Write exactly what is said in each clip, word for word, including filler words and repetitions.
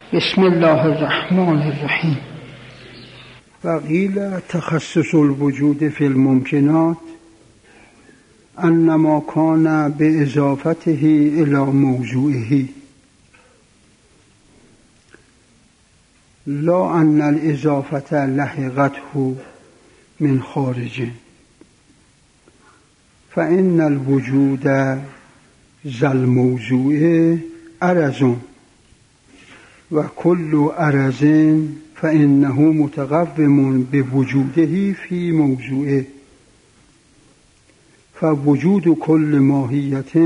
بسم الله الرحمن الرحیم. وقیل تخصص الوجود فی الممکنات انما کان باضافته الی موضوعه لا ان الاضافه لحقته من خارج، فان الوجود ذا الموضوع عرض و کل عرض فانه متقوم بوجوده فی موضوعه، فوجود کل ماهیت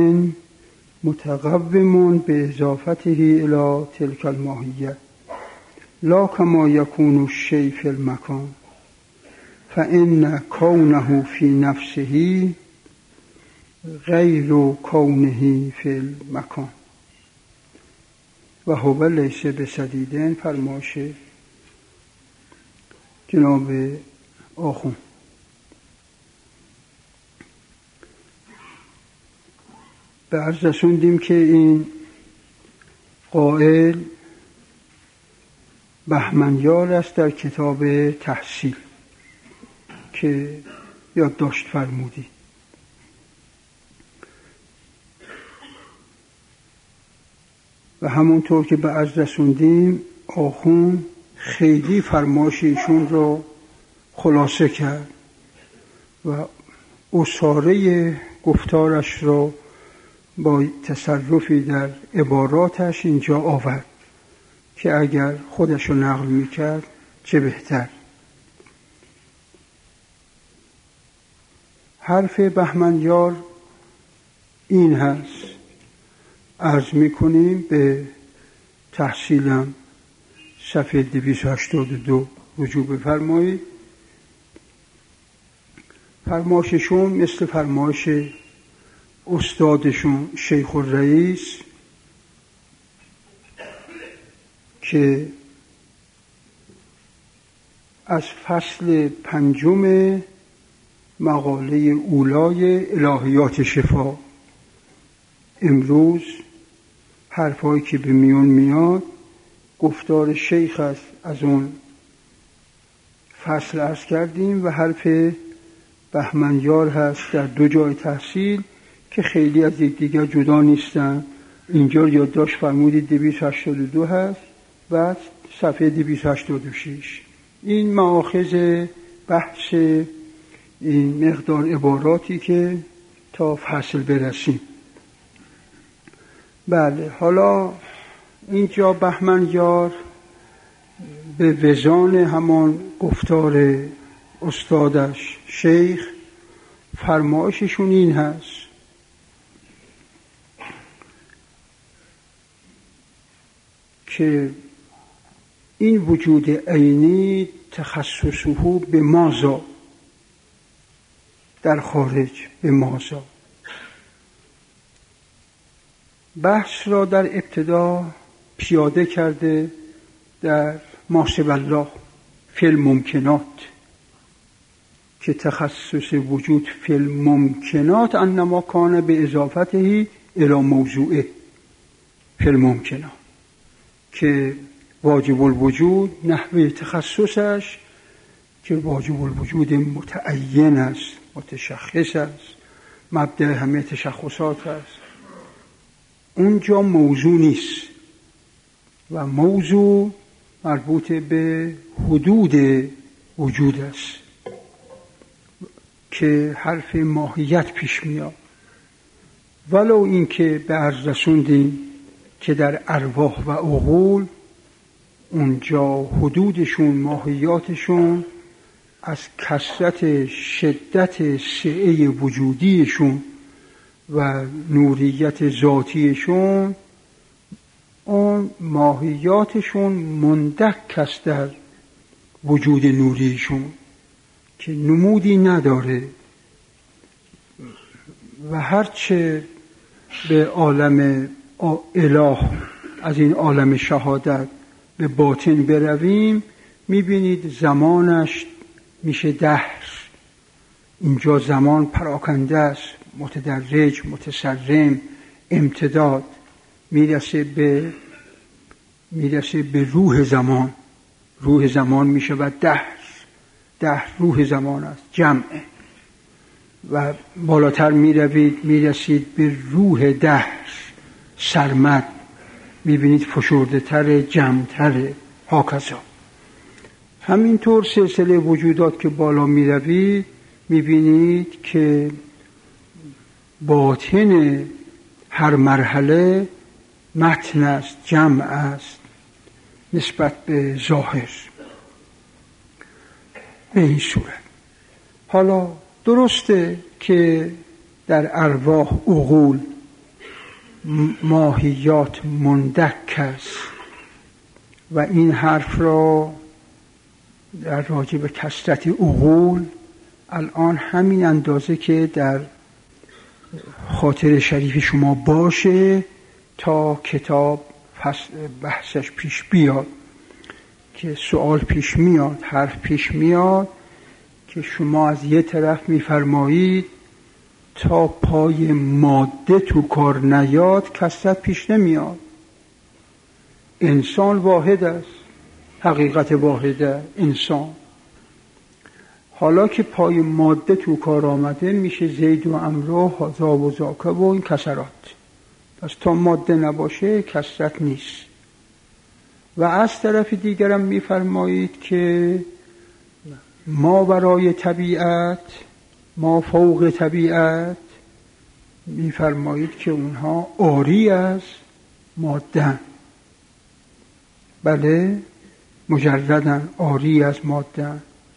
متقوم باضافته الی تلک الماهیه لا کما یکون الشیء فی المکان، فان کونه فی نفسه غیر کونه فی المکان و هو لیس بسدیدن. فرمایش جناب آخوند. به عرض رسوندیم که این قائل بهمنیار است در کتاب تحصیل که یادداشت فرمودی. و همونطور که به عرض رسوندیم آخوند خیلی فرمایش ایشون رو خلاصه کرد و اصاره گفتارش رو با تصرفی در عباراتش اینجا آورد که اگر خودش رو نقل میکرد چه بهتر. حرف بهمنیار این هست، عرض میکنیم به تحصیلم صفحه دویست و هشتاد و دو رجوع بفرمایید. فرمایششون مثل فرمایش استادشون شیخ الرئیس که از فصل پنجم مقاله اولای الهیات شفا امروز حرفایی که به میون میاد گفتار شیخ است، از اون فصل عرض کردیم و حرف بهمنیار هست در دو جای تحصیل که خیلی از دیگر جدا نیستن. اینجا یادداشت فرمودید دویست و هشتاد و دو هست و صفحه دویست و هشتاد و شش. این مآخذ بحث این مقدار عباراتی که تا فصل برسیم. بله، حالا اینجا بهمنیار به وزان همان گفتار استادش شیخ فرمایششون این هست که این وجود عینی تخصصه به مازا، در خارج به مازا. بحث را در ابتدا پیاده کرده در ماسب الله فی الممکنات که تخصص وجود فی الممکنات انما کان به اضافته الی موضوعه فی الممکنات، که واجب الوجود نحوه تخصصش که واجب الوجود متعین است، متشخص است، مبدأ همه تشخصات است، اونجا موضوع نیست و موضوع مربوط به حدود وجود است که حرف ماهیت پیش میاد. ولو این که به عرض رسوندیم که در ارواح و عقول اونجا حدودشون، ماهیاتشون از کثرت شدت سعه وجودیشون و نوریت ذاتیشون، اون ماهیاتشون مندک است در وجود نوریشون که نمودی نداره و هرچه به عالم اله از این عالم شهادت به باطن برویم میبینید زمانش میشه دهر. اینجا زمان پراکنده است، متدرج، متسرم، امتداد، میرسه به میرسه به روح زمان. روح زمان میشه و ده ده روح زمان است، جمعه. و بالاتر میروید میرسید به روح ده سرمد، میبینید فشرده تر، جمع هاکذا. همینطور سلسله وجودات که بالا میروید میبینید که باطن هر مرحله متن است، جمع است نسبت به ظاهر. به این صورت حالا درسته که در ارواح عقول ماهیات مندک است و این حرف را در راجع به کثرت عقول الان همین اندازه که در خاطر شریف شما باشه تا کتاب بحثش پیش بیاد، که سوال پیش میاد، حرف پیش میاد که شما از یه طرف میفرمایید تا پای ماده تو کار نیاد کثرت پیش نمیاد. انسان واحد است، حقیقت واحده انسان. حالا که پای ماده تو کار آمده میشه زید و عمرو و هذا و ذاک و این کسرات. پس تا ماده نباشه کثرت نیست. و از طرف دیگرم میفرمایید که ما برای طبیعت، ما فوق طبیعت، میفرمایید که اونها عاری از ماده. بله، مجردن، عاری از ماده.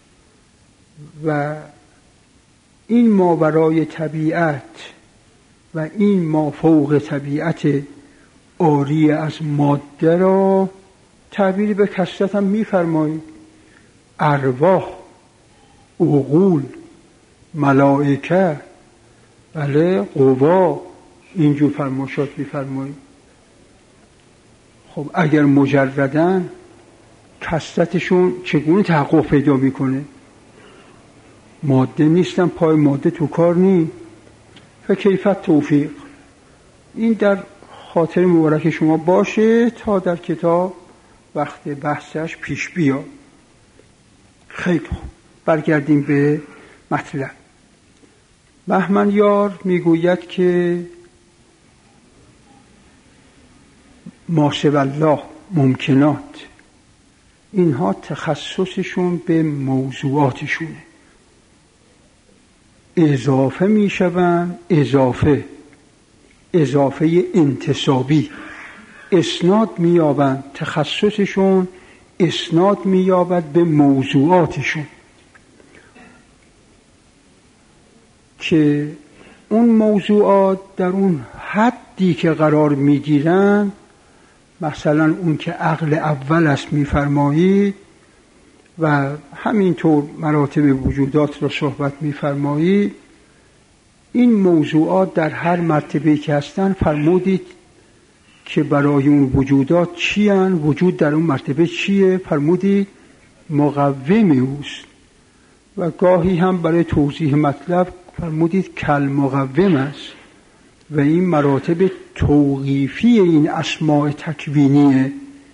و این ما برای طبیعت و این ما فوق طبیعت عاری از ماده را تعبیر به کثرت هم میفرمایید. ارواح، عقول، ملائکه، بله، قوا، اینجور فرماشات میفرمایید. خب اگر مجردن کثرتشون چگونه تحقق پیدا میکنه؟ ماده نیستن، پای ماده تو کار نی. فکیفت توفیق. این در خاطر مبارک شما باشه تا در کتاب وقت بحثش پیش بیاد. خیلی خوب، برگردیم به مطلب. بهمن یار میگوید که ما سوی الله ممکنات، اینها تخصصشون به موضوعاتشونه، اضافه میشوند، اضافه اضافه انتصابی، اسناد مییابند، تخصصشون اسناد مییابد به موضوعاتشون که اون موضوعات در اون حدی که قرار میگیرن، مثلا اون که عقل اول است میفرمایید و همینطور مراتب وجودات را صحبت میفرمایید، این موضوعات در هر مرتبه که هستن فرمودید که برای اون وجودات چی هن؟ وجود در اون مرتبه چیه؟ فرمودید مقوم اوست. و گاهی هم برای توضیح مطلب فرمودید کل مقوم است. و این مراتب توقیفی این اسماء تکوینیه،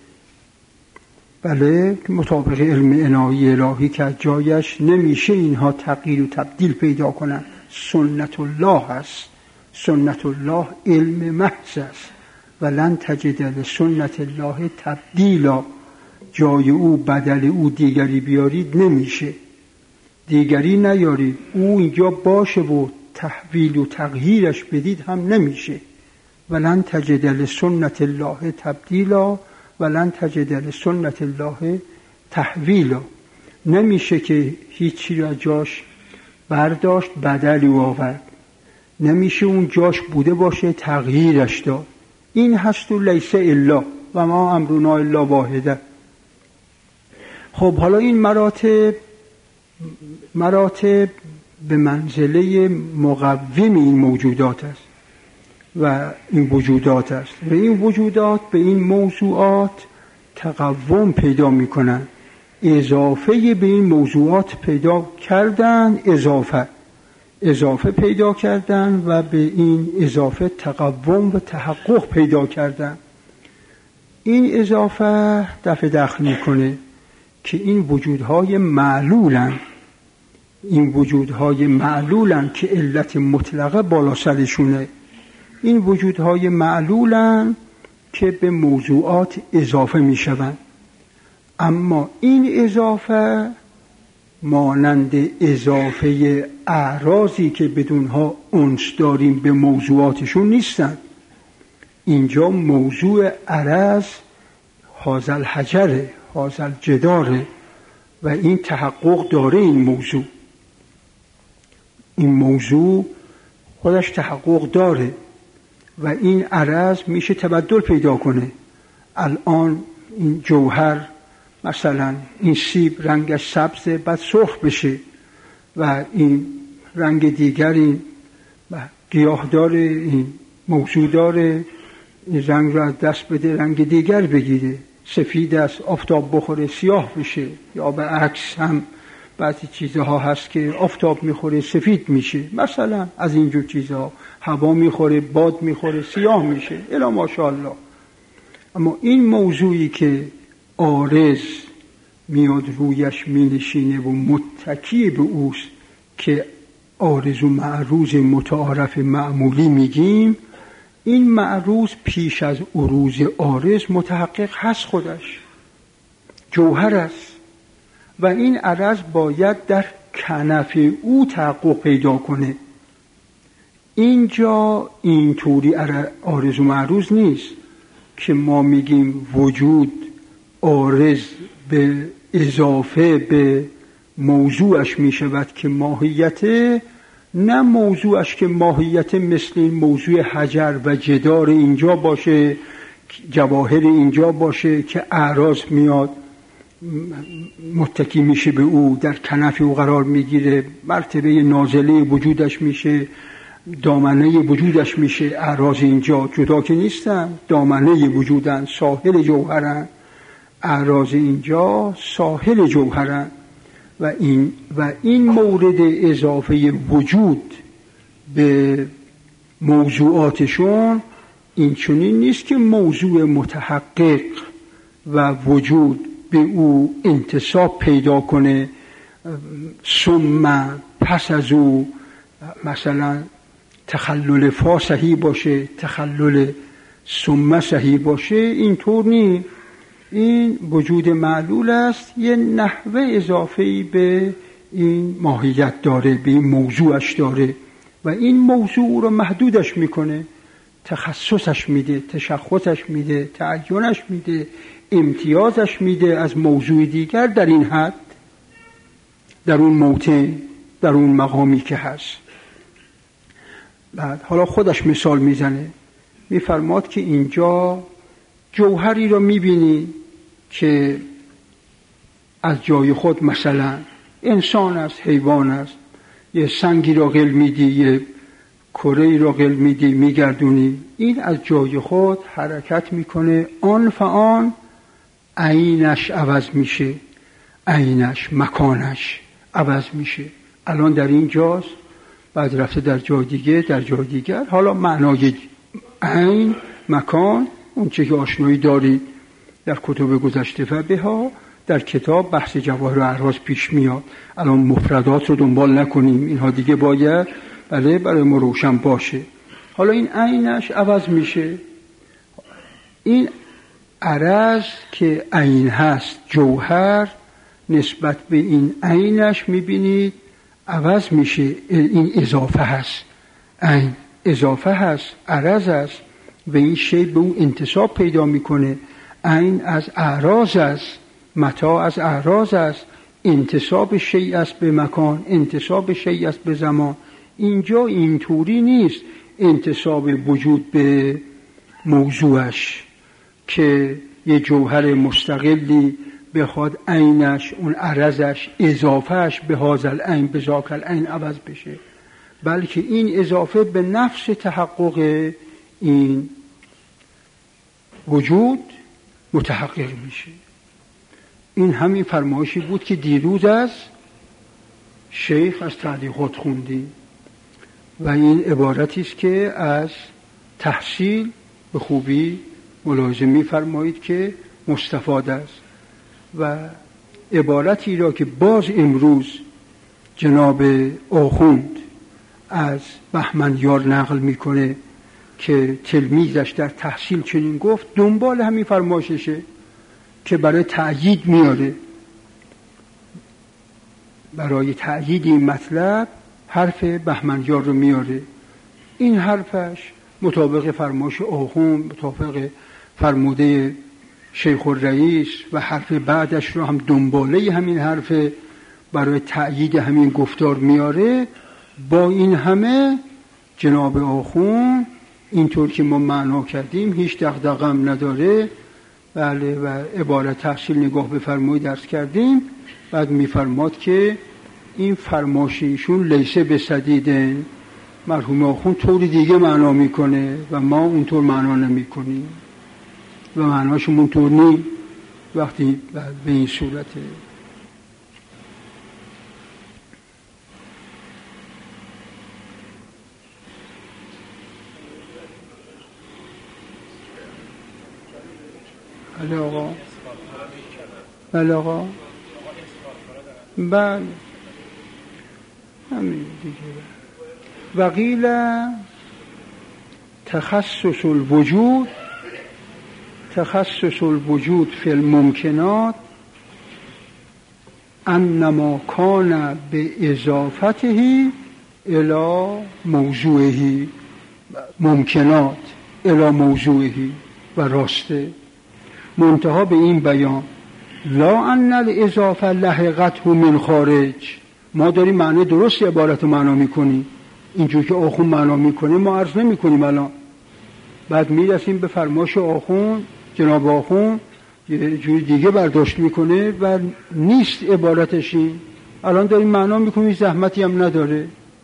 بله، مطابق علم عنایی الهی که از جایش نمیشه اینها تغییر و تبدیل پیدا کنن. سنت الله است. سنت الله علم محض است. ولن تجد لسنت الله تبدیلا. جای او بدل او دیگری بیارید نمیشه، دیگری نیارید، او اینجا باشه و تحویل و تغییرش بدید هم نمیشه. ولن تجد لسنت الله تبدیلا ولن تجد لسنت الله تحویلا. نمیشه که هیچی را جاش برداشت بدلی آورد، نمیشه اون جاش بوده باشه تغییرش داد. این هست و لیس الا و ما امرنا الا واحده. خب حالا این مراتب مراتب به منزله مقوم این موجودات است و این وجودات است و این وجودات به این موضوعات تقوم پیدا می کنند. اضافه به این موضوعات پیدا کردن، اضافه اضافه پیدا کردن و به این اضافه تقوم و تحقق پیدا کردن. این اضافه دفع دخل میکنه که این وجودهای معلولن، این وجودهای معلولن که علت مطلقه بالا سرشونه، این وجودهای معلولن که به موضوعات اضافه میشوند. اما این اضافه مانند اضافه اعراضی که بدونها انس داریم به موضوعاتشون نیستند. اینجا موضوع عرض هازل حجره، هازل جداره و این تحقق داره. این موضوع این موضوع خودش تحقق داره و این عرض میشه تبدل پیدا کنه. الان این جوهر مثلا این سیب رنگش سبز بعد سرخ بشه و این رنگ دیگر این گیاه داره، این موضوع داره، این رنگ رو از دست بده رنگ دیگر بگیره، سفید است آفتاب بخوره سیاه بشه، یا به عکس هم بعضی چیزها هست که آفتاب میخوره سفید میشه، مثلا از اینجور چیزها، هوا میخوره باد میخوره سیاه میشه الی ماشاءالله. اما این موضوعی که عارض میاد رویش مینشینه و متکی به اوست که عارض و معروض متعارف معمولی میگیم، این معروض پیش از عروض عارض متحقق هست، خودش جوهر است و این عرض باید در کنف او تحقق پیدا کنه. اینجا اینطوری عارض و معروض نیست که ما میگیم وجود عارض به اضافه به موضوعش میشود که ماهیت، نه موضوعش که ماهیت مثل این موضوع حجر و جدار اینجا باشه، جواهر اینجا باشه که اعراض میاد متکی میشه به او، در کنف او قرار میگیره، مرتبه نازله وجودش میشه، دامنه وجودش میشه. اعراض اینجا جدا که نیستن، دامنه وجودن، ساحل جوهرن. اعراض اینجا ساحل جوهرن و این و این مورد اضافه وجود به موضوعاتشون این چنین نیست که موضوع متحقق و وجود به او انتساب پیدا کنه، ثم پس از او مثلا تخلل فا صحیح باشه، تخلل ثم صحیح باشه. اینطور نیست. این وجود معلول است، یه نحوه اضافه‌ای به این ماهیت داره، به این موضوعش داره و این موضوع رو محدودش میکنه، تخصصش میده، تشخصش میده، تعینش میده، امتیازش میده از موضوع دیگر در این حد، در اون موطن، در اون مقامی که هست. بعد حالا خودش مثال میزنه، میفرماد که اینجا جوهری رو میبینی که از جای خود، مثلا انسان است، حیوان است، یه سنگی را قل میدی، یه کره‌ای را قل میدی میگردونی، این از جای خود حرکت میکنه، آن فآن عینش عوض میشه، عینش مکانش عوض میشه. الان در این جاست، بعد رفته در جای دیگه، در جای دیگر. حالا معنای عین، مکان، اون چه که آشنایی دارید در کتب گذشته و بها، در کتاب بحث جواهر و اعراض پیش میاد. الان مفردات رو دنبال نکنیم، اینها دیگه باید بله برای ما روشن باشه. حالا این عینش عوض میشه، این عرض که عین هست، جوهر، نسبت به این عینش میبینید عوض میشه. این اضافه هست، عین اضافه هست، عرض هست و این شی به اون انتساب پیدا میکنه. عین از اعراض است، متاع از اعراض است، انتساب شیء است به مکان، انتساب شیء است به زمان. اینجا اینطوری نیست انتساب وجود به موضوعش که یه جوهر مستقلی بخواد عینش، اون عرضش، اضافهش به هازل عین، به ذاک العین عوض بشه، بلکه این اضافه به نفس تحقق این وجود متحقق میشه. این همین فرمایشی بود که دیروز از شیخ از تعلیقات خوندیم و این عبارتی است که از تحصیل به خوبی ملاحظه می‌فرمایید که مستفاد است و عبارتی را که باز امروز جناب آخوند از بهمنیار نقل میکنه که تلمیذش در تحصیل چنین گفت، دنبال همین فرمایششه که برای تأیید میاره، برای تأیید این مطلب حرف بهمنیار رو میاره. این حرفش مطابق فرمایش آخوند، مطابق فرموده شیخ الرئیس و حرف بعدش رو هم دنباله همین حرف برای تأیید همین گفتار میاره. با این همه جناب آخوند اینطور که ما معنا کردیم هیچ دغدغه‌ام نداره. بله، و عبارت تحصیل نگاه بفرمایید درس کردیم. بعد میفرماد که این فرمایش ایشون لیسه به صدیدن، مرحوم آخوند طور دیگه معنا میکنه و ما اونطور معنا نمیکنیم و معناشون اونطور نیست. وقتی به این صورته بله آقا، بله آقا، بله همین دیگه. وقیل تخصص الوجود، تخصص الوجود فی الممکنات انما کان به اضافته الی موضوعه، ممکنات الی موضوعه و راسته، منتها به این بیان لا ان الاضافه لحقته من خارج. ما داریم معنی درست عبارت معنا میکنیم، اینجور که آخوند معنا میکنه ما عرض نمیکنیم الان. بعد میرسیم به فرمایش آخوند، جناب آخوند یه جوری دیگه برداشت میکنه و نیست عبارتش این. الان داریم معنا میکنیم، زحمتی هم نداره.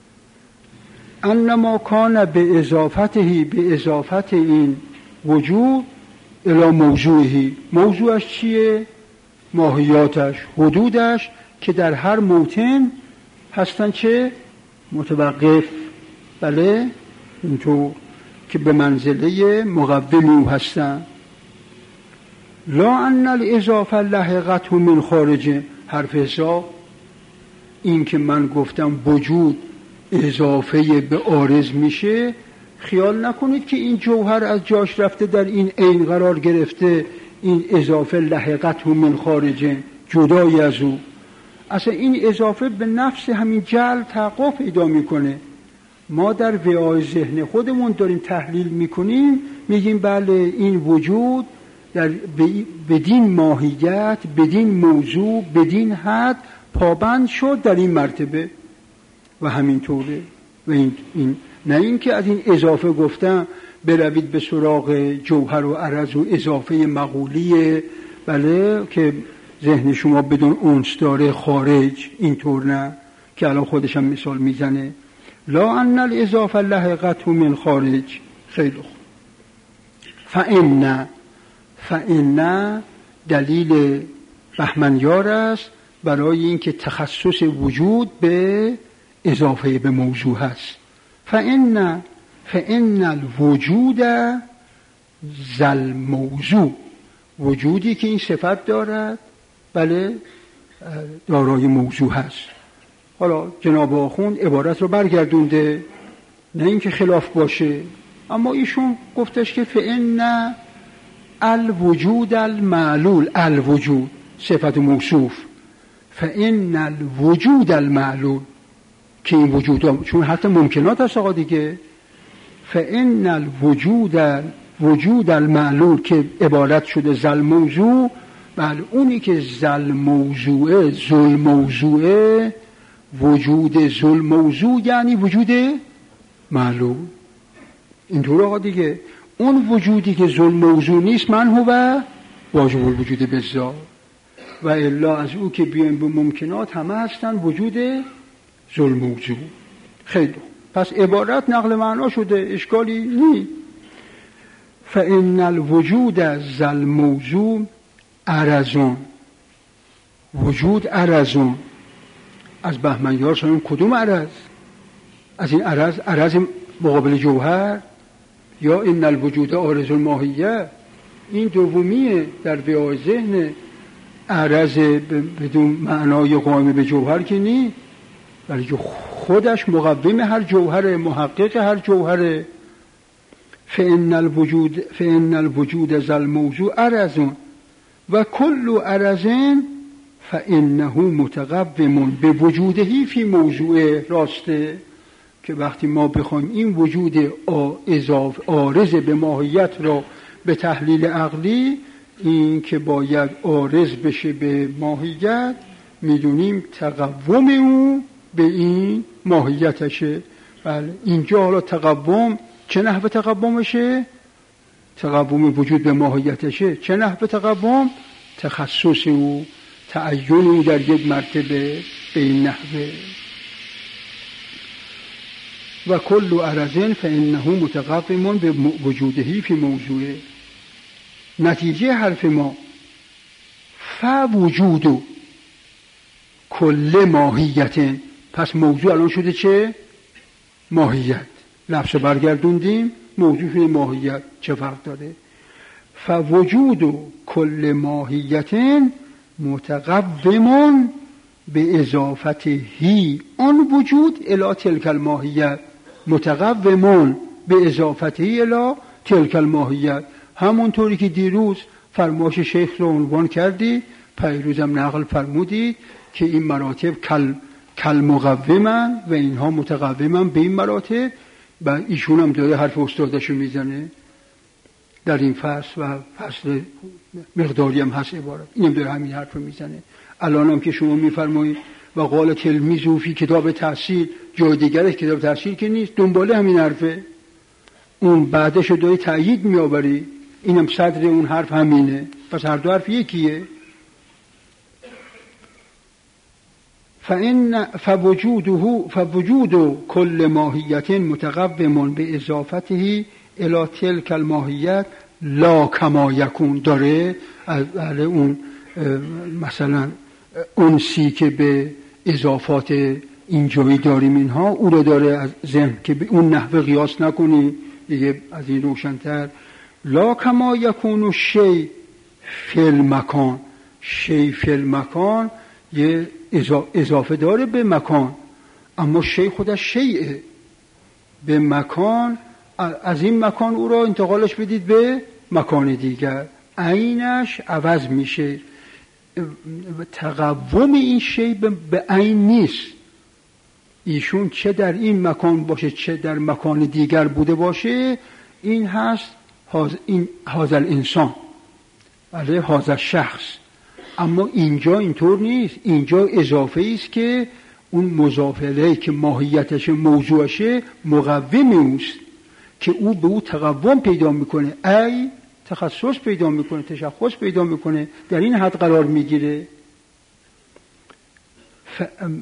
انما کان به اضافته، به اضافت این وجود الی موضوعی، موضوعش چیه؟ ماهیاتش، حدودش که در هر موطن هستن چه؟ متوقف. بله اینطور که به منزله مقوم هستن. لا ان الاضافه لحقته من خارج، حرف حساب این که من گفتم وجود اضافه به عارض میشه، خیال نکنید که این جوهر از جاش رفته در این عین قرار گرفته، این اضافه لحقته من خارج، جدای از او. اصلا این اضافه به نفس همین جعل تحقق پیدا میکنه. ما در وعای ذهن خودمون داریم تحلیل میکنیم، میگیم بله این وجود در بدین ماهیت، بدین موضوع، بدین حد پابند شد در این مرتبه و همینطوره. و این, این نه این که از این اضافه گفتم بروید به سراغ جوهر و عرض و اضافه مقولیه، بله که ذهن شما بدون اونس داره خارج، اینطور نه که الان خودشم مثال میزنه. لا ان الاضافه لحقته من خارج. خیلی خوب. فإن فإن دلیل بهمنیار است برای اینکه تخصص وجود به اضافه به موضوع هست. فإن فإن الوجود ذل موضوع، وجودی که این صفت دارد بله دارای موضوع هست. حالا جناب آخوند عبارت رو برگردونده، نه اینکه خلاف باشه، اما ایشون گفتش که فإن الوجود المعلول، الوجود صفت موصوف، فإن الوجود المعلول که این وجود، چون حتی ممکنات هست آقا دیگه، فإن الوجود وجود المعلول که عبارت شده ذل موضوع، بله اونی که ذل موضوعه، ذل موضوعه، وجود ذل موضوع یعنی وجود معلول. اینطور آقا دیگه اون وجودی که ذل موضوع نیست من هو واجب الوجود بالذات، و الا از او که بیایم به ممکنات همه هستن وجود ذل موضوع. خیلی پس عبارت نقل معنا شده، اشکالی نیست. فإن الوجود ذل موضوع عرضون، وجود عرضون. از بهمنیار شدن کدوم عرض؟ از این عرض عرض مقابل جوهر، یا ان الوجود عارض الماهیه؟ این دومیه در وعای ذهن، عرض بدون معنای قائم به جوهر که نی، ولی خودش مقوم هر جوهره، محقق هر جوهره. فإن الوجود فإن الوجود ذا الموضوع عرض و کل عرض فإنه متقوم به وجوده فی موضوع. راسته که وقتی ما بخوایم این وجود اضافه عارض به ماهیت را به تحلیل عقلی، این که باید عارض بشه به ماهیت، میدونیم تقوم او به این ماهیتشه. بله اینجا حالا تقوم چه نحو تقومشه؟ تقوم وجود به ماهیتشه. چه نحو تقوم؟ تخصص او، تعین او در یک مرتبه به این نحوه. و کل عرض فإنه متقوم به وجوده فی موضوعه. نتیجه حرف ما فوجود کل ماهیت. پس موضوع الان شده چه؟ ماهیت. لفظ برگردوندیم، موضوع شده ماهیت. چه فرق داره؟ فوجود کل ماهیت متقوم به اضافته آن وجود الی تلک الماهیت. متقوم به اضافته الی تلک الماهیت. همونطوری که دیروز فرمایش شیخ رو عنوان کردی، پیروزم نقل فرمودید که این مراتب کل کل مقومن و اینها متقومن به این مراتب. و ایشون هم داره حرف استادشو میزنه در این فصل و فصل مقداری هم هست عبارت، اینم داره همین حرف رو میزنه. الان هم که شما میفرمایید و قال تلمیذ فی کتاب تحصیل، جای دیگرش کتاب تحصیل که نیست، دنباله همین حرفه. اون بعدش رو داری تأیید میآوری، اینم صدر اون حرف همینه. پس هر دو حرف یکیه. فإن فوجوده فوجود كل ماهیت متقوم به اضافته الی تلک الماهیت لا کما یکون. داره از اون مثلا اونسی که به اضافات اینجایی داریم اینها، او رو داره از ذهن که به اون نحوه قیاس نکنی دیگه، از این روشن‌تر. لا کما یکون شی فی المکان. شی فی المکان یه اضافه داره به مکان، اما شی خودش شیئه به مکان. از این مکان او را انتقالش بدید به مکان دیگر، عینش عوض میشه. تقوم این شی به عین نیست. ایشون چه در این مکان باشه چه در مکان دیگر بوده باشه، این هست این هذا الانسان، بله هذا شخص. اما اینجا اینطور نیست. اینجا اضافه است که اون مضاف الیه که ماهیتش موضوعشه مقوم اوست که او به او تقوم پیدا میکنه، ای تخصص پیدا میکنه، تشخص پیدا میکنه، در این حد قرار میگیره. ف...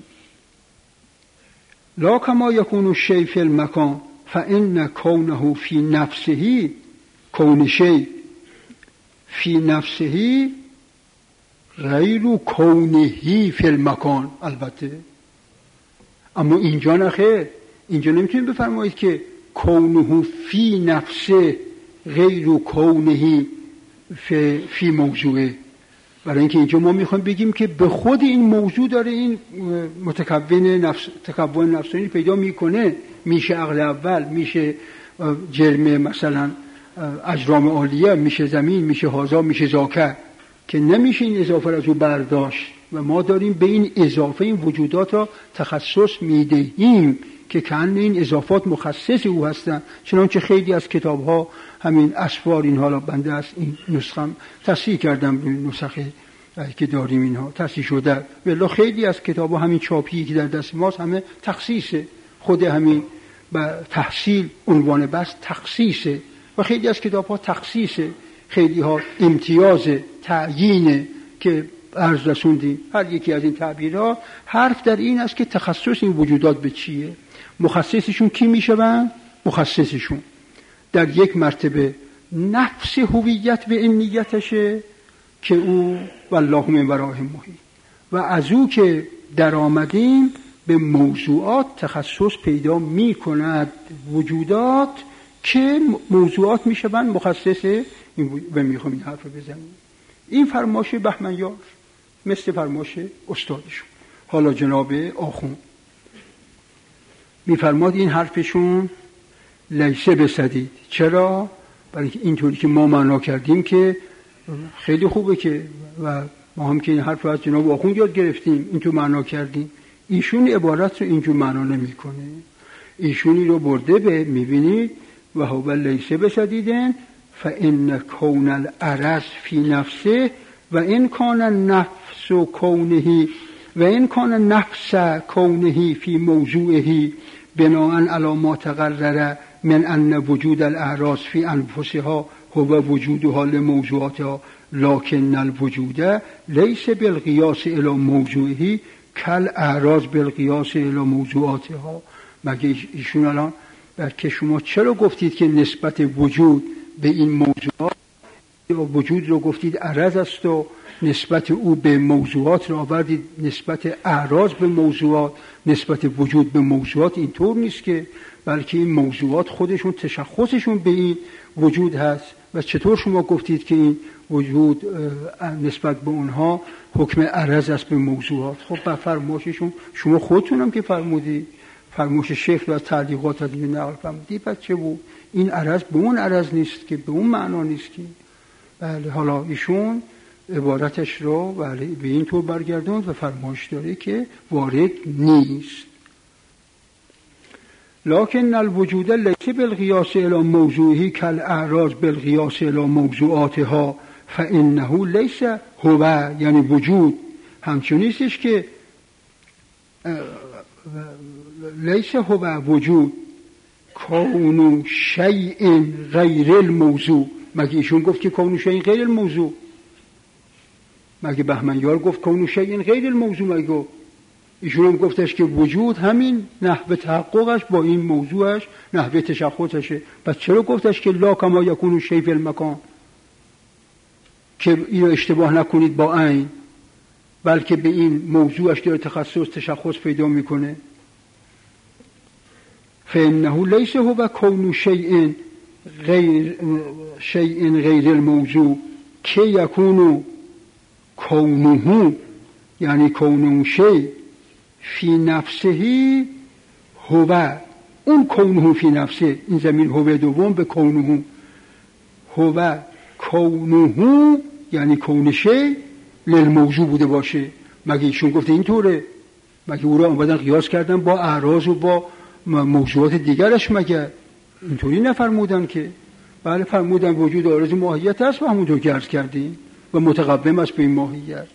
لا کما یکون الشیء فی المکان فإن کونه فی نفسه، کون شیء فی نفسه غیر کونه فی المکان. البته اما اینجا نخیر، اینجا نمیتونید بفرمایید که کونه فی نفسه غیر کونه فی, فی موضوعه، برای اینکه اینجا ما میخوایم بگیم که به خود این موضوع داره این متکون نفس تکون نفسانی پیدا میکنه. میشه عقل اول، میشه جرم مثلا اجرام عالیه، میشه زمین، میشه هازا، میشه زاکر، که نمیشه این اضافه را از او برداشت. و ما داریم به این اضافه این وجودات را تخصص میدهیم که کأن این اضافات مخصص او هستند. چنانچه خیلی از کتاب ها همین اسفار، این حالا بنده است این نسخم تصحیح کردم، نسخه که داریم اینها تصحیح شده، ولی خیلی از کتاب ها همین چاپی که در دست ماست همه تخصیصه. خود همین با تحصیل عنوان بس تخصیصه و خیلی از کتاب ها تخصیصه، خیلی ها امتیاز تعیینه که عرض رسوندیم. هر یکی از این تعبیرها حرف در این است که تخصص این وجودات به چیه. مخصصشون کی میشوند؟ مخصصشون در یک مرتبه نفس هویت و انیتشه که او والله من ورائهم محیط، و از او که در آمدیم به موضوعات تخصص پیدا می کند. وجودات که موضوعات میشوند مخصص این و میخوام این حرف رو بزنیم. این فرمایش بهمنیار مثل فرمایش استادشون. حالا جناب آخوند میفرماد این حرفشون لیسه بسدید. چرا؟ برای اینکه اینطوری که ما معنا کردیم که خیلی خوبه که و ما هم که این حرف رو از جناب آخوند یاد گرفتیم اینطور معنا کردیم. ایشون عبارت رو اینجور معنا نمیکنه. ایشونی رو برده به میبینید و هو لیسه بسدیدن فان کون العرض فی نفسه و ان کان نفس و کونه و ان کان نفس کونه فی موضوعه بناء علی ما تقرر من ان وجود الاعراض فی انفسها هو وجودها لموضوعاتها لكن الوجود ليس بالقياس الى موضوعه كالاعراض بالقياس الى موضوعاتها. مگه ایشون الان بلکه شما چرا گفتید که نسبت وجود به این موضوعات وجود رو گفتید عرض است و نسبت او به موضوعات رو آوردید نسبت اعراض به موضوعات، نسبت وجود به موضوعات اینطور نیست که، بلکه این موضوعات خودشون تشخصشون به این وجود هست. و چطور شما گفتید که این وجود نسبت به اونها حکم عرض است به موضوعات؟ خب با فرمایششون شما خودتونم که فرمودید، فرمایش شیخ و تعلیقات از این نقل فرمودید، پس چه بود؟ این عرض به اون عرض نیست که، به اون معنا نیست که. بله حالا ایشون عبارتش رو بله به این طور برگردوند و فرمایش داره که وارد نیست. لكن الوجود ليس بالقياس الى موضوعه كالاعراض بالقياس الى موضوعاتها فانه ليس هو، یعنی وجود همچون نیستش که ليس هو وجود کون شیء غیر الموضوع. مگه ایشون گفت که کون شیء غیر الموضوع؟ مگه بهمنیار گفت کون شیء غیر الموضوع؟ مگه ایشون هم گفتش که وجود همین نحوه تحققش با این موضوعش نحوه تشخصشه. پس چرا گفتش که لا کما یکون شیء فی المکان، که اینو اشتباه نکنید با عین، بلکه به این موضوعش داره تخصص تشخص پیدا میکنه. فانه لیس هو کون شیء غیر شیء غیر الموضوع که یکون کونه، یعنی کون شیء فی نفسه هو، اون کونه فی نفسه، این زمین هو دوم به کونه، هو کونه یعنی کون شیء للموضوع بوده باشه. مگه ایشون گفته اینطوره؟ مگه او را آمدن قیاس کردن با اعراض و با موضوعات دیگرش؟ مگه اینطوری نفرمودن که؟ بله فرمودن وجود عارض ماهیت است و همونطور که عرض کردیم و متقوم است به این ماهیت.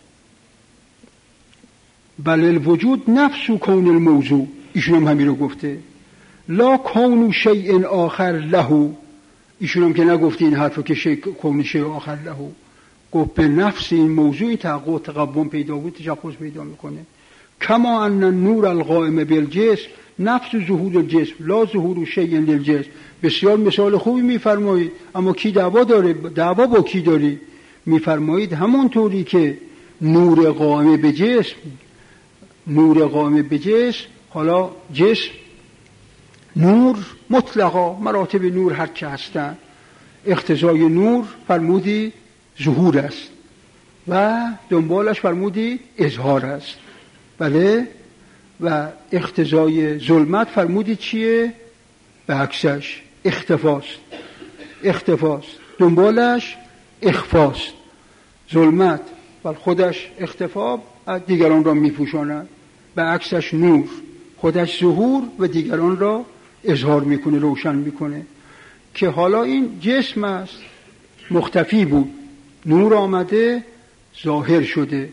بل الوجود نفس کون الموضوع، ایشون هم همین رو گفته. لا کون شیء آخر له، ایشون هم که نگفته این حرف رو که شیء کون شیء آخر له، گفت به نفس این موضوعی تحقق تقوم پیدا بود تشخص پیدا میکنه. کما ان النور القائم بالجسم نفس ظهور الجسم لا ظهور شیء للجسم. بسیار مثال خوبی میفرمایید، اما کی دعوا داره؟ دعوا با کی داری؟ میفرمایید همونطوری که نور قائم به جسم، نور قائم به جسم، حالا جسم نور مطلقا، مراتب نور هر چه هستن، اقتضای نور فرمودی ظهور است و دنبالش فرمودی اظهار است. بله. و اقتضای ظلمت فرمودی چیه؟ به عکسش اختفاست، اختفاست دنبالش اخفاست. ظلمت و خودش اختفا دیگران را میپوشاند، به عکسش نور خودش ظهور و دیگران را اظهار میکنه، روشن میکنه. که حالا این جسم است، مختفی بود، نور آمده ظاهر شده.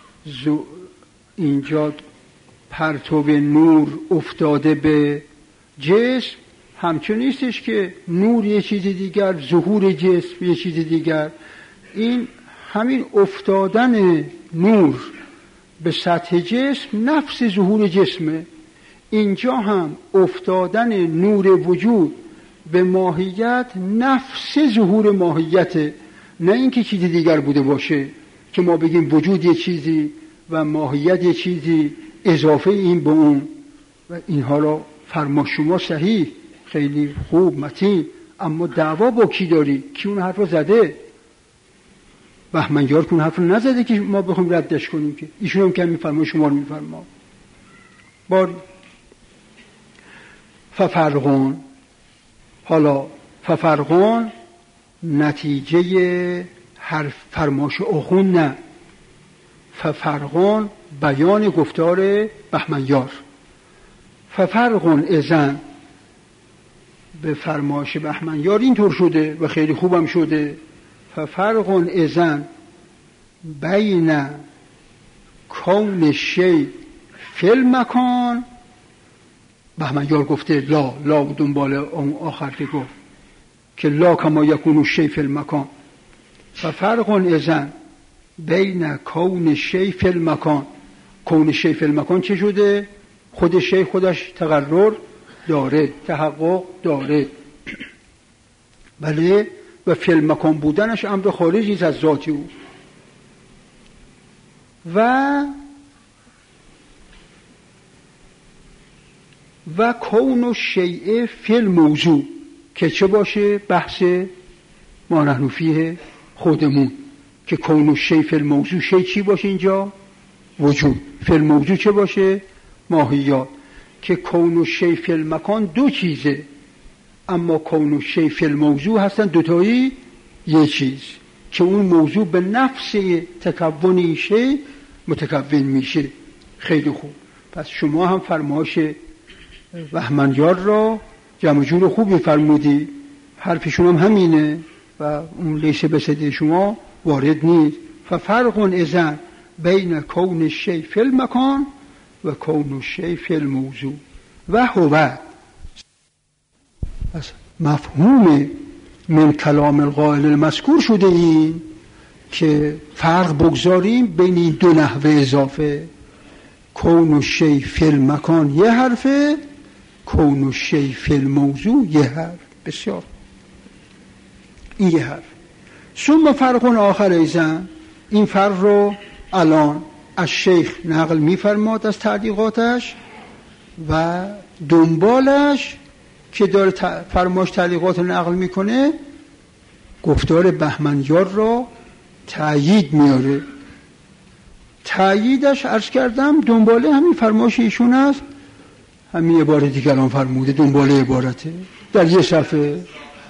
اینجا پرتو نور افتاده به جسم، همچون نیستش که نور یه چیز دیگر، ظهور جسم یه چیز دیگر. این همین افتادن نور به سطح جسم نفس ظهور جسمه. اینجا هم افتادن نور وجود به ماهیت نفس ظهور ماهیته، نه اینکه چیز دیگر بوده باشه که ما بگیم وجود یه چیزی و ماهیت یه چیزی اضافه این به اون. و اینها را فرما شما صحیح، خیلی خوب، متین، اما دعوا با کی داری؟ کی اون حرف رو زده؟ بهمنیار که اون حرف رو نزده که ما بخوایم ردش کنیم، که ایشون هم که میفرما شما رو میفرما. بار ففرغون، حالا ففرغون نتیجه حرف فرماش اخون نه، ففرغون بیان گفتار بهمنیار. ففرغون ازن به فرماش بهمنیار اینطور شده و خیلی خوبم شده. ففرغون ازن بین کون شی فی المکان، بهمنیار گفته لا لا دنبال اون آخر که گفت که لا کما یکون شی فی المکان. ففرغون ازن بین کون شی فی المکان، کون شی فی المکان چه شده؟ خود شی خودش تقرر داره، تحقق داره، بله، و فی المکان بودنش امر خارجی است از ذات او. و و کون و شیء فی الموضوع که چه باشه؟ بحث ما نحن فیه خودمون، که کون و شیء فی الموضوع، شیء چی باشه اینجا؟ وجود. فی الموضوع چه باشه؟ ماهیات. که کون و شیء فی المکان دو چیزه، اما کون و شیء فی الموضوع هستن دوتایی یه چیز، که اون موضوع به نفس تکون این شیء متکون میشه. خیلی خوب. پس شما هم فرمایش بهمنیار را جمع جور خوبی فرمودی، حرفشون هم همینه و اون لیسه به صدی شما وارد نیست. ففرق ازن بین کون الشیء فی المکان و کون الشیء فی الموضوع و هو. مفهوم من کلام القائل المذکور شده این که فرق بگذاریم بین این دو نحوه اضافه. کون الشیء فی المکان یه حرفه، کون الشیء فی الموضوع یه حرف. بسیار این یه حرف. ثم فرق آخر ایزن، این فرق رو الان از شیخ نقل میفرماد از تعلیقاتش و دنبالش که داره فرماش تعلیقات نقل میکنه گفتار بهمنیار را تأیید میاره. تأییدش عرض کردم دنباله همین فرماش ایشون است، همین عبارت دیگران فرموده دنباله عبارته در یه صفحه.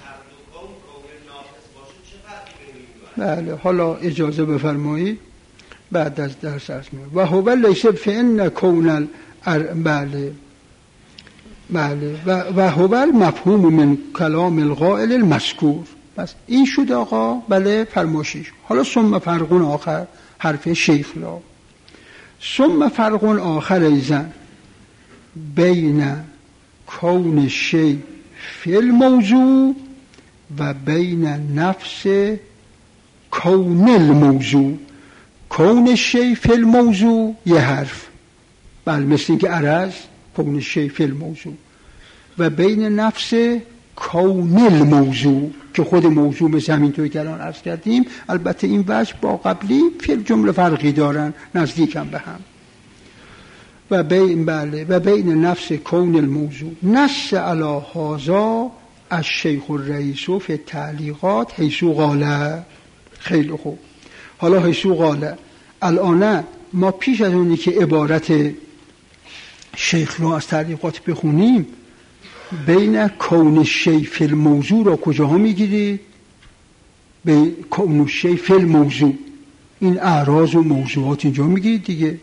بله حالا اجازه بفرمایید بعد از درس عرض می‌کنم. و هو لیس فإن کون ال بله بله و و هو المفهوم من کلام القائل المذکور. بس این شد آقا. بله فرمایشش. حالا ثم فرقون آخر حرف شیخ لا. ثم فرقون آخر ایزن بین کون الشیء فی الموضوع و بین نفس کون الموضوع. کون الشیء فی الموضوع یه حرف، بله مثل این که عرض کون الشیء فی الموضوع، و بین نفس کون الموضوع که خود موضوع مثل همینطوری که الان عرض کردیم. البته این وجه با قبلی فی جمله فرقی دارن، نزدیک هم به هم. و بین بله و بین نفس کون الموضوع نص علی هذا الشیخ الرئیس فی تعلیقات حیث قال. خیلی خوب. حالا حیث قال الان ما پیش از اونی که عبارت شیخ رو از تعلیقات بخونیم بین کون الشیء فی الموضوع را کجاها میگیرید؟ به کون الشیء فی الموضوع، این اعراض و موضوعات اینجا میگیرید دیگه.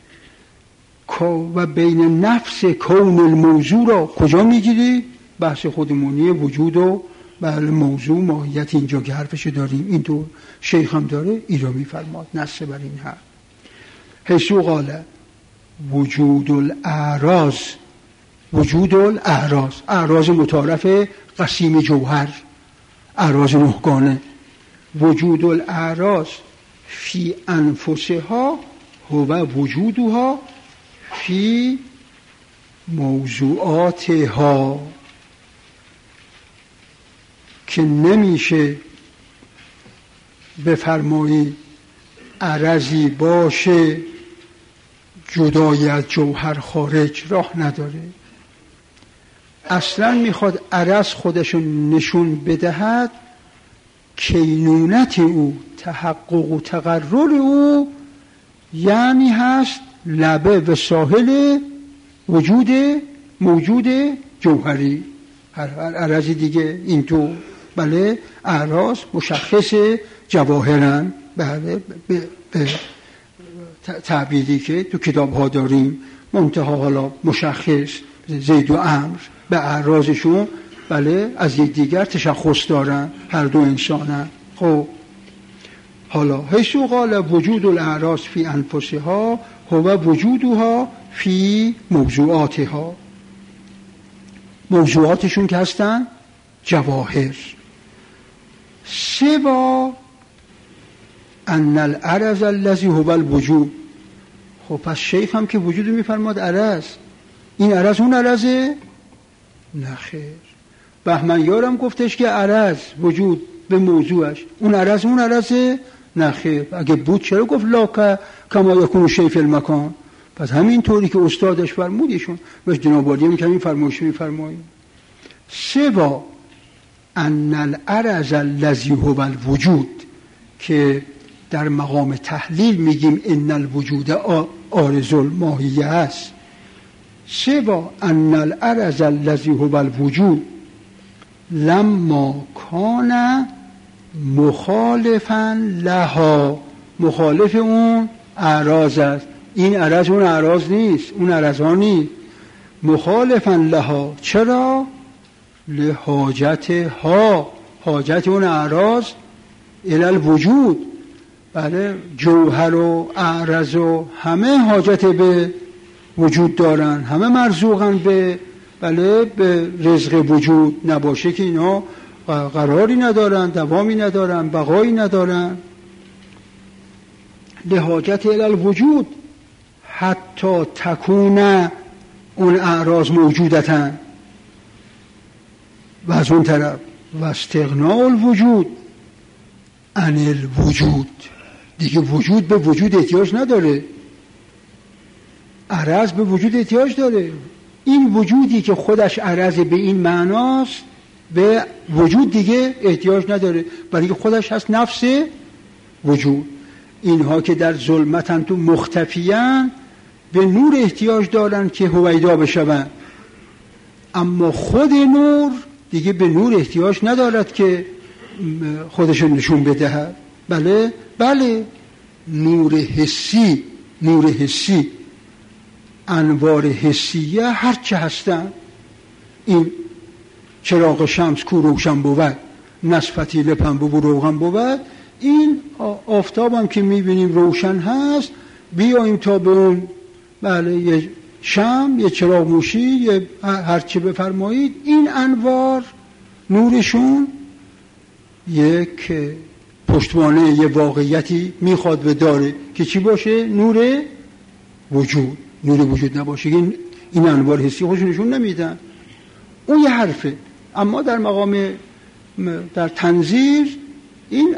و بین نفس کون الموضوع را کجا میگیرید؟ بحث خودمونی وجود و بله موضوع ماهیت اینجا که حرفش داریم این تو شیخ هم داره ایرا میفرماد نص بر این حرف. حیثو قال وجود الاعراض، وجود الاعراض، اعراض متعارف قسیم جوهر، اعراض نهگانه. وجود الاعراض فی انفسها هو وجودها فی موضوعاتها، که نمیشه بفرمایی عرضی باشه جدای از جوهر خارج، راه نداره. اصلا میخواد عرض خودشون نشون بدهد کینونت او، تحقق و تقرر او یعنی هست لبه و ساحل وجود موجود جوهری. هر عرض دیگه اینطور بله اعراض مشخص جواهرن، بله به, به تعبیری که تو کتاب ها داریم، منتها حالا مشخص زید و عمرو به اعراضشون بله از یک دیگر تشخص دارن، هر دو انسانن. خب حالا حیث قال وجود الاعراض فی انفسها هو وجودها فی موضوعاتها، موضوعاتشون که هستن جواهر. سوا ان العرض الذی هو الوجود. خب پس شیخ هم که وجود میفرماد عرض، این عرض اون عرضه؟ نه خیر. بهمنیار هم گفتش که عرض وجود به موضوعش، اون عرض اون عرضه؟ نه خیر. اگه بود چرا گفت لا کما یکون شیء فی المکان؟ پس همین طوری که استادش فرمودیشون بهش جناب عالی هم که همین فرمایش میفرمایید. سوا ان العرض الذی هو الوجود، که در مقام تحلیل میگیم ان الوجود عارض الماهیه است. سوا ان العرض الذی هو الوجود لما کان مخالفا لها، مخالف اون اعراض است. این عرض اون اعراض نیست، اون عرض ها نیست. مخالفا لها چرا؟ لحاجت ها، حاجت اون اعراض الی الوجود. بله جوهر و اعراض و همه حاجت به وجود دارن، همه مرزوقن به بله به رزق وجود. نباشه که اینا قراری ندارن، دوامی ندارن، بقایی ندارن. لحاجت الی الوجود حتی تکون اون اعراض موجودتن. و از اون طرف و استغناء الوجود عن الوجود، دیگه وجود به وجود احتیاج نداره، عرض به وجود احتیاج داره. این وجودی که خودش عرض به این معناست به وجود دیگه احتیاج نداره، برای که خودش هست نفس وجود. اینها که در ظلمتن تو مختفیان به نور احتیاج دارن که هویدا بشون، اما خود نور دیگه به نور احتیاج ندارد که خودشون نشون بدهد. بله بله نور حسی، نور حسی، انوار حسیه هر چه هستن، این چراغ شمس کو روشن بود، نصفتی لپن بو روغن بود، این آفتاب هم که میبینیم روشن هست، بیاییم تا به اون بله یه شم، یه چراغ موشی، یه هر چه بفرمایید، این انوار نورشون یک پشتوانه یه واقعیتی میخواد و داره که چی باشه؟ نور وجود. نور وجود نباشه این این انوار حسی خودشون نشون نمیدن. اون یه حرفه. اما در مقام در تنظیر این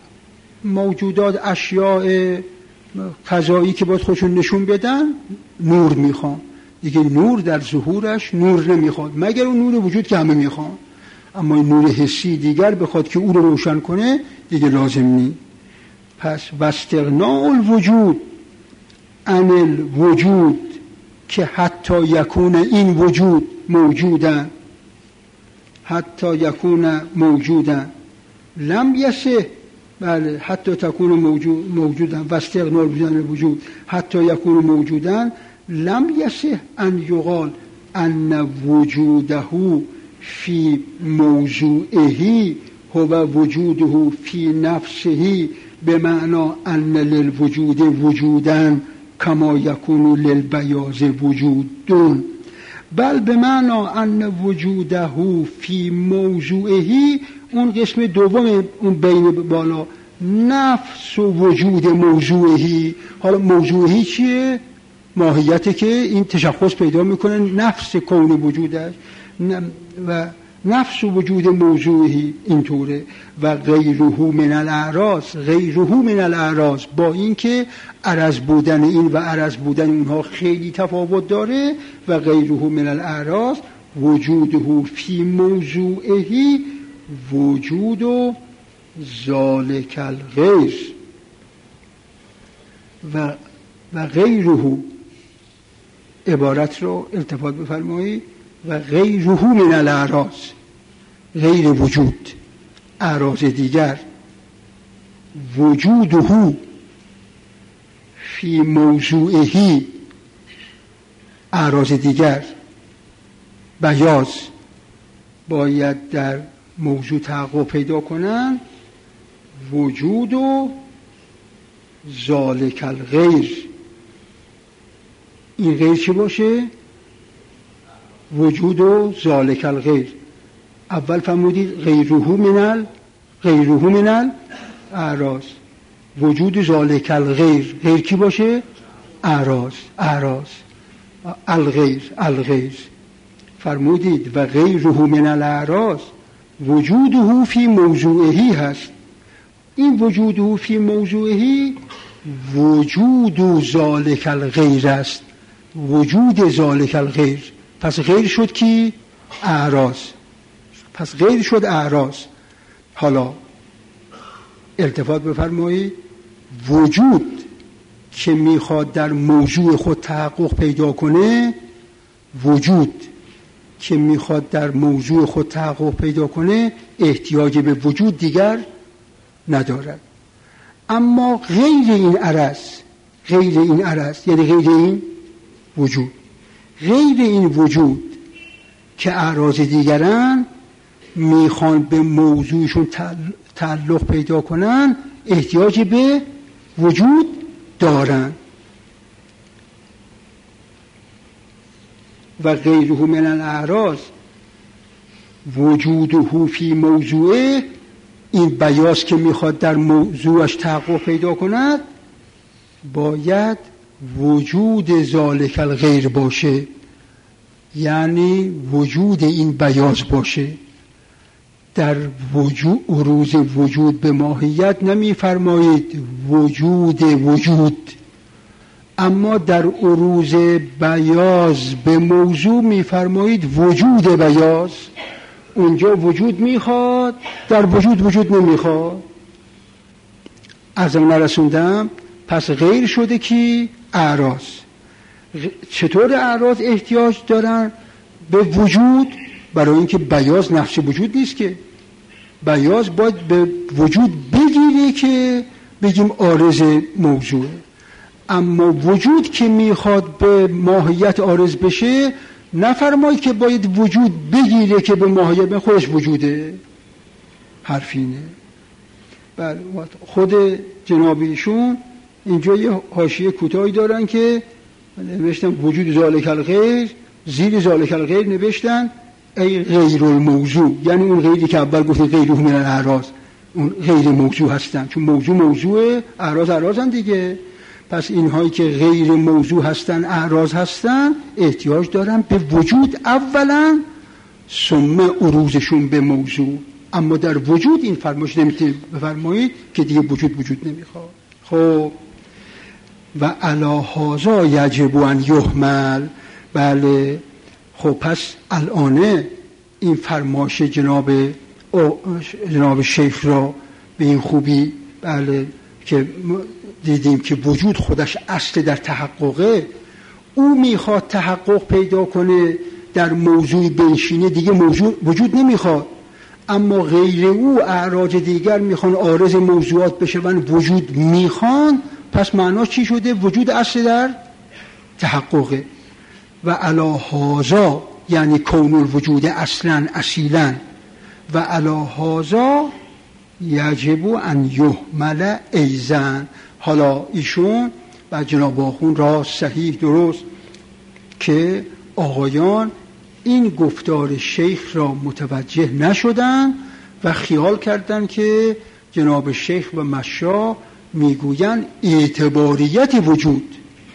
موجودات اشیاء قضایی که باید خودشون نشون بدن نور میخوان دیگه. نور در ظهورش نور نمیخواد مگر اون نور وجود که همه میخوان، اما این نور حسی دیگر بخواد که او رو روشن کنه دیگه لازم نی. پس واستغناء الوجود عن الوجود، که حتی یکون این وجود موجودن، حتی یکون موجودن لم یسه، بله حتی تکون موجود موجودن و استغناء الوجود حتی یکون موجودن لم یسه ان یقال ان وجوده فی موضوعه هو وجوده فی نفسه بمعنى ان للوجود وجودا کما یکون للبیاض وجودون، بل بمعنى ان وجوده فی موضوعه، اون قسم دوم اون بین بالا، نفس و وجود موضوعه. حالا موضوعه چیه؟ ماهیتی که این تشخص پیدا میکنه نفس کون وجودش و نفس و وجود موضوعی اینطوره. و غیره من الاعراض، غیره من الاعراض، با این که عرض بودن این و عرض بودن اونها خیلی تفاوت داره، و غیره من الاعراض وجوده فی موضوعهی وجود و ذالک الغیر و و غیره. عبارت رو التفات بفرمایید. و غیره من الاعراض، غیر وجود، اعراض دیگر. وجوده فی موضوعهی، اعراض دیگر. بیاض باید در موضوع تحقق پیدا کنن. وجود و ذالک الغیر، این غیر چی باشه؟ وجود و ذالک الغیر. اول فرمودید غیره من غیره من الاعراض. وجود ذالک الغیر، غیر کی باشه؟ اعراض. اعراض الغیر الغیر. فرمودید و غیره من الاعراض وجوده فی موضوعهی هست. این وجوده فی موضوعهی وجود ذالک الغیر است، وجود ذالک الغیر. پس غیر شد کی؟ اعراض. پس غیر شد اعراض. حالا التفات بفرمایید. وجود که میخواد در موضوع خود تحقق پیدا کنه، وجود که میخواد در موضوع خود تحقق پیدا کنه احتیاج به وجود دیگر ندارد. اما غیر این عرض، غیر این عرض یعنی غیر این وجود، غیر این وجود که اعراض دیگرن میخوان به موضوعشون تعلق پیدا کنن احتیاج به وجود دارن. و غیره من الاعراض وجوده فی موضوعه، این بیاس که میخواد در موضوعش تحقق پیدا کند باید وجود ذالک الغیر باشه، یعنی وجود این بیاس باشه. در وجود عروض وجود به ماهیت نمیفرمایید وجود وجود، اما در عروض بیاض به موضوع میفرمایید وجود بیاض. اونجا وجود میخواد، در وجود وجود نمیخواد. عرضم نرسوندم. پس غیر شده کی؟ اعراض. چطور اعراض احتیاج دارن به وجود؟ برای اینکه بیاض نفس وجود نیست که. بیاض باید به وجود بگیره که بگیم عارض موضوعه. اما وجود که میخواد به ماهیت عارض بشه نفرمایید که باید وجود بگیره که به ماهیت به خودش وجوده. حرفینه. بله خود جنابیشون اینجا یه حاشیه کوتاهی دارن که نوشتن وجود ذالک الغیر، زیر ذالک الغیر نوشتن ای غیر الموضوع، یعنی اون غیری که اول گفتن غیره من الاعراض، اون غیر موضوع هستن، چون موضوع موضوع، اعراض اعراضن دیگه. پس اینهایی که غیر موضوع هستن، اعراض هستن، احتیاج دارن به وجود اولا، ثم عروضشون به موضوع. اما در وجود این فرمایش نمیتونید بفرمایید که دیگه وجود وجود نمیخواد. خب و علی هذا یجب ان یحمل. بله خب پس الان این فرمایش جناب جناب شیخ را به این خوبی بله که دیدیم که وجود خودش اصل در تحققه، او میخواد تحقق پیدا کنه در موضوع بنشینه، دیگه موضوع وجود نمیخواد. اما غیر او اعراض دیگر میخوان عارض موضوعات بشون، وجود میخوان. پس معناش چی شده؟ وجود اصل در تحققه. و علی هذا یعنی کون الوجود اصلا اصیلا. و علی هذا یجب ان یحمل ایضا. حالا ایشون و جناب آخوند را صحیح درست که آقایان این گفتار شیخ را متوجه نشدن و خیال کردن که جناب شیخ و مشا میگوین اعتباریت وجود.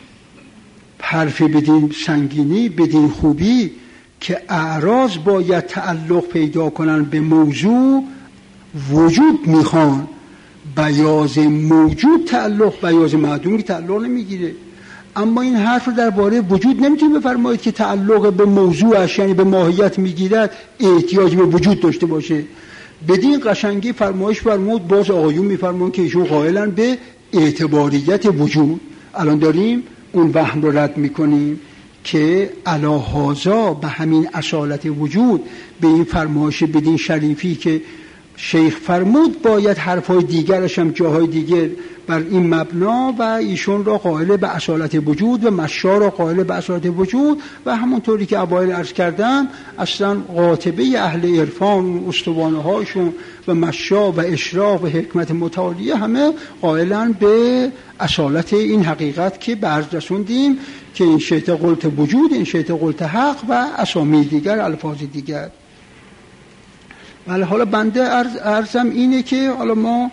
حرف بدین سنگینی، بدین خوبی که اعراض باید تعلق پیدا کنن به موضوع، وجود میخوان. بیاض موجود تعلق، بیاض معدوم تعلق نمیگیره. اما این حرف رو درباره وجود نمیتونید بفرمایید که تعلق به موضوعش یعنی به ماهیت میگیرد احتیاج به وجود داشته باشه. بدین قشنگی فرمایش فرمود. باز آقایون میفرمون که ایشون قائلن به اعتباریت وجود. الان داریم اون وهم رو رد میکنیم که علی هذا به همین اصالت وجود، به این فرمایش بدین شریفی که شیخ فرمود باید حرفای دیگرش هم جاهای دیگر بر این مبنا و ایشون را قائل به اصالت وجود و مشا را قائل به اصالت وجود و همونطوری که اوایل عرض کردم اصلا قاطبه اهل عرفان استوانه هاشون و مشا و اشراق و حکمت متعالیه همه قائلن به اصالت این حقیقت که به عرض رسوندیم که این شیط قلت وجود، این شیط قلت حق و اسامی دیگر، الفاظ دیگر. ولی حالا بنده عرض عرضم اینه که حالا ما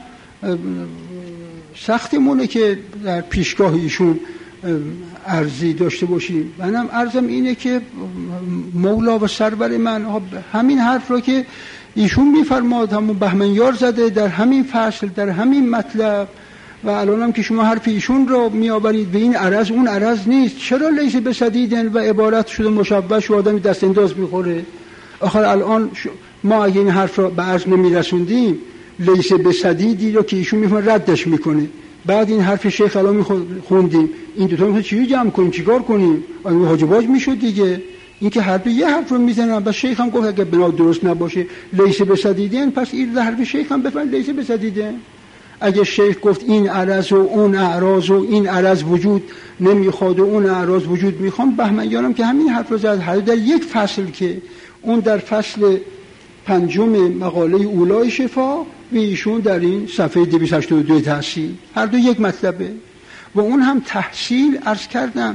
سختمونه که در پیشگاه ایشون عرضی داشته باشیم. منم عرضم اینه که مولا و سرور من همین حرف رو که ایشون میفرماد همون بهمنیار زده در همین فصل در همین مطلب و الانم که شما حرف ایشون رو میآورید به این عرض اون عرض نیست. چرا لیس بسدیدن و عبارت شده مشبش و آدمی دست انداز میخوره؟ آخر الان ما اگه این حرف رو به عرض نمیرسوندیم لیس بسدیدی رو که ایشون میفرماد ردش میکنه. بعد این حرف شیخ الان میخوندیم این دوتا میخواد چیزی جمع کنیم چیکار کنیم؟ آیا حاجباج میشد دیگه؟ این که هر دو یه حرف رو میزنن. بس شیخ هم گفت اگه بنا درست نباشه لیس بسدیدن پس این حرف شیخ هم بفهم لیس بسدیدن. اگه شیخ گفت این عرض و اون اعراض و این عرض وجود نمیخواد و اون اعراض وجود میخوام، بهمنیانم که همین حرف رو زد. هر در یک فصل که اون در فصل پنجم مقاله اولای شفا و ایشون در این صفحه دویست و هشتاد و دو تحصیل، هر دو یک مطلبه و اون هم تحصیل عرض کردم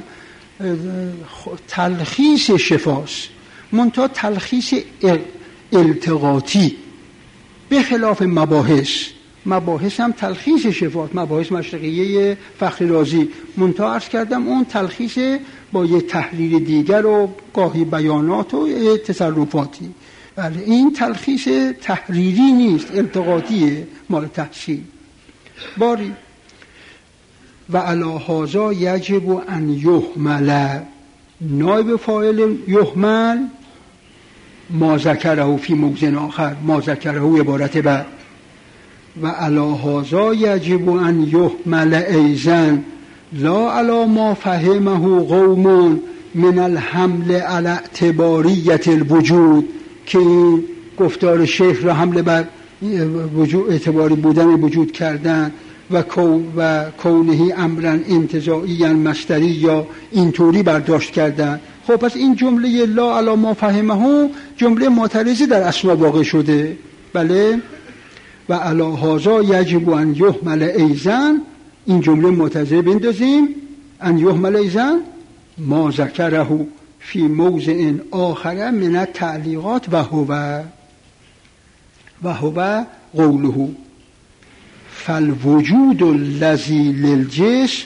تلخیص شفاست، منتها تلخیص التقاطی به خلاف مباحث. مباحث هم تلخیص شفاست، مباحث مشرقیه فخری رازی، منتها عرض کردم اون تلخیص با یه تحلیل دیگر و گاهی بیانات و تصرفاتی. بله این تلخیص تحریری نیست، التقاطیه مال تحصیل. باری و علی هذا یجب ان یحمل، نایب فاعل یحمل ما ذکره فی موضع آخر، ما ذکره عبارت بعد و علی هذا یجب ان یحمل ایضا لا علی ما فهمه قوم من الحمل علی اعتباریت الوجود، که این گفتار شیخ را حمله بر وجود اعتباری بودن وجود کردن و کون و کونه امرا انتزاعیا مصدری یا اینطوری برداشت کردن. خب پس این جمله لا علی ما فهمه جمله معترضی در اسما واقع شده. بله و علی هذا یجب ان یحمل ایضا، این جمله معترضه بندازیم ان یحمل ایضا ما ذکره فی موضع آخر من التعلیقات و هو و هو قوله فالوجود الذی للجسم.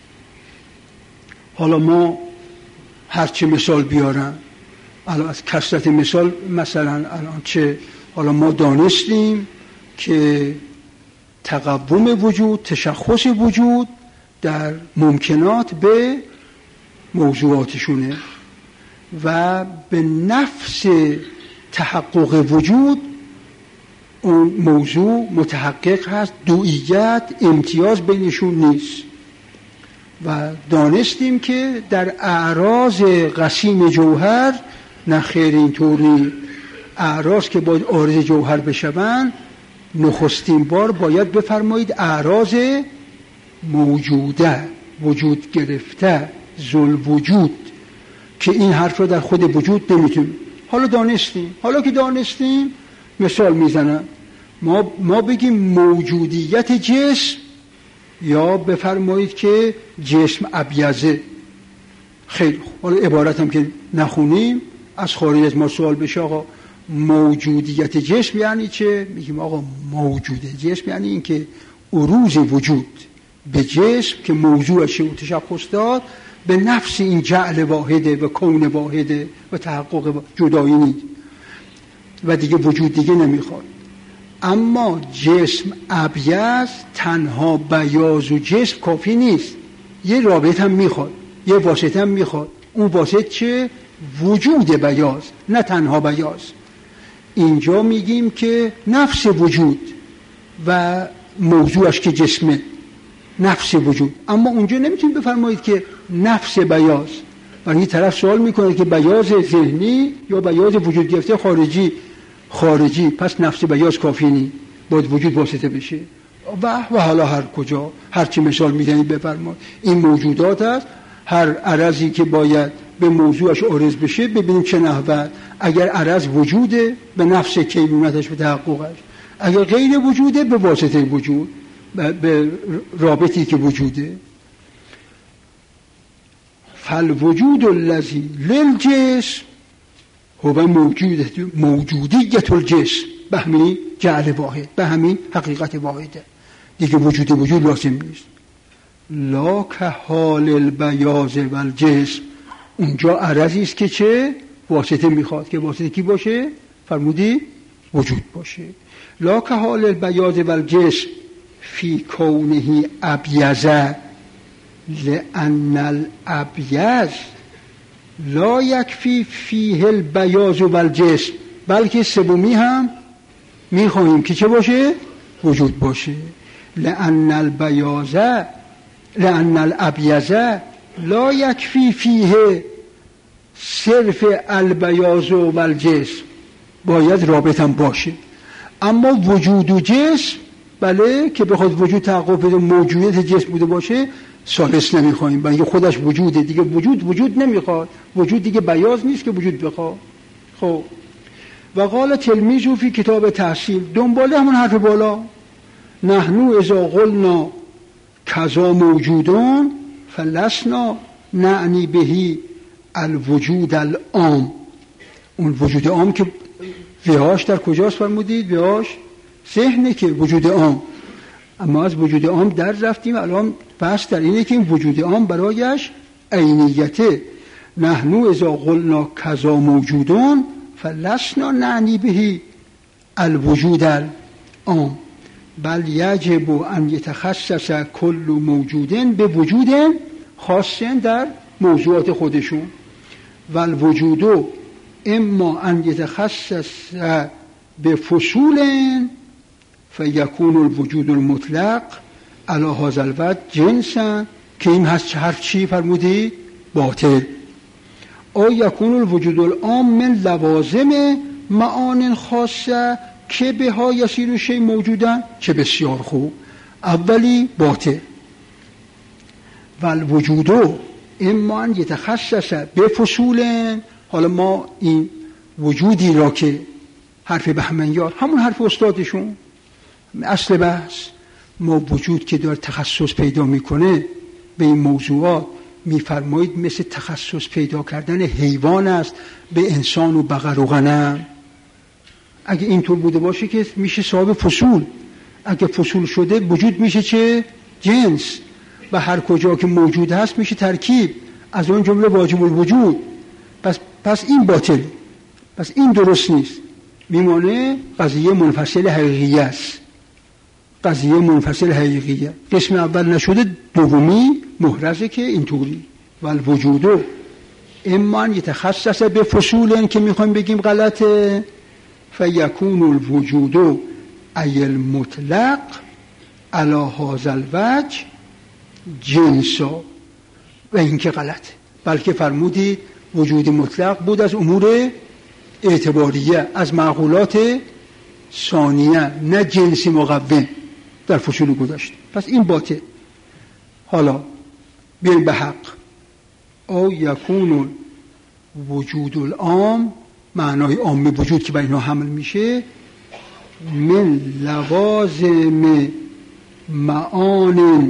حالا ما هرچه مثال بیارم الان از کثرت مثال، مثلا الان چه حالا ما دانستیم که تقوم وجود، تشخص وجود در ممکنات به موضوعاتشونه و به نفس تحقق وجود اون موضوع متحقق هست، دوئیت امتیاز بینشون نیست. و دانستیم که در اعراض قسیم جوهر نه خیر اینطوری، اعراض که باید عارض جوهر بشوند نخستین بار باید بفرمایید اعراض موجوده، وجود گرفته، ذل وجود، که این حرف رو در خود وجود نمیتونیم. حالا دانستیم، حالا که دانستیم مثال میزنم، ما ما بگیم موجودیت جسم یا بفرمایید که جسم ابیضه. خیلی حالا عبارت هم که نخونیم از خارج از ما سوال بشه آقا موجودیت جسم یعنی چه؟ میگیم آقا موجوده جسم یعنی این که عروض وجود به جسم که موضوعش و تشخص داد به نفس این جعل واحده و کون واحده و تحقق جدایی نیست و دیگه وجود دیگه نمیخواد. اما جسم ابیض تنها بیاض و جسم کافی نیست، یه رابط هم میخواد. یه واسطه هم میخواد. اون واسطه چه؟ وجود بیاض، نه تنها بیاض. اینجا میگیم که نفس وجود و موضوعش که جسمه، نفس وجود. اما اونجا نمیتونید بفرمایید که نفس بیاض. برای این طرف سوال میکنه که بیاض ذهنی یا بیاض وجود گرفته خارجی. خارجی پس نفس بیاض کافی نی، باید وجود واسطه بشه. و و حالا هر کجا هر چی مثال میدنید بفرمایید. این موجودات هست، هر عرضی که باید به موضوعش عارض بشه ببینیم چه نحوه. اگر عرض وجوده به نفس کیمونتش، به تحققش. اگر غیر وجوده به واسطه وجود، به رابطی که وجوده. فالوجود الذی للجسم هو موجود موجودیت الجسم به همین جعل واحد، به همین حقیقت واحده دیگه. وجود وجود لازم نیست. لا که حال البیاض و الجسم، اونجا عرضی است که چه؟ واسطه میخواد. که واسطه کی باشه؟ فرمودی وجود باشه. لا که حال البیاض و الجسم فی کونه ابیض لأن الابیض لا یکفی فیه البیاض و الجسم، بلکه سومی هم میخواهیم که چه باشه؟ وجود باشه. لأن البیاض لأن الابیض لا یکفی فیه صرف البیاض و الجسم، باید رابط هم باشه. اما وجود و جسم بله که بخواد وجود تحقق بده، موجودیت جسم بوده باشه، ثالث نمیخوایم، بلکه خودش وجوده دیگه. وجود وجود نمیخواد، وجود دیگه بیاض نیست که وجود بخواد. خب و قال تلمیذ فی کتاب تحصیل، دنباله همون حرف بالا، نحنو اذا قلنا کذا موجودون فلسنا نعنی بهی الوجود العام. اون وجود عام که ویهاش در کجاست فرمودید؟ ویهاش ذهنه که وجود عام. اما از وجود عام در رفتیم، الان بحث در اینه که این وجود عام برایش عینیته. نحنو اذا قلنا کذا موجودون فلسنا نعنی بهی الوجود العام بل یجب ان یتخصص کل موجودن به وجود خاص در موضوعات خودشون. و الوجود اما ان یتخصص به فصول فیکون الوجود المطلق علی هذا الوجه جنسا، که این هست هر چی فرمودید؟ باطل. او یکون الوجود العام من لوازم معان خاصه که به ها یسیر شی موجودن، چه بسیار خوب. اولی باطل. و الوجود اما ان یتخصص به فصول، حالا ما این وجودی را که حرف بهمنیار همون حرف استادشون اصل بحث، ما وجود که داره تخصص پیدا میکنه به این موضوعات، میفرمایید مثل تخصص پیدا کردن حیوان است به انسان و بقر و غنم. اگه اینطور بوده باشه که میشه صاحب فصول. اگه فصول شده وجود میشه چه؟ جنس. و هر کجا که موجود هست میشه ترکیب، از اون جمله واجب الوجود. پس پس این باطل، پس این درست نیست. میمانه قضیه منفصل حقیقی است. قضیه منفصل حقیقیه. قسم اول نشده، دومی محرزه که اینطوری. و الوجود اما یتخصص به فصول که میخوایم بگیم غلطه، فیکون الوجود ای المطلق علی هذا الوجه جنسا، و این که غلطه. بلکه فرمودید وجود مطلق بود از امور اعتباریه، از معقولات ثانیه، نه جنسی مقوم در فصول گذاشت. پس این باطل. حالا بیاییم به حق. او یکون وجود العام، معنای عام وجود که به اینها حمل میشه، من لوازم معان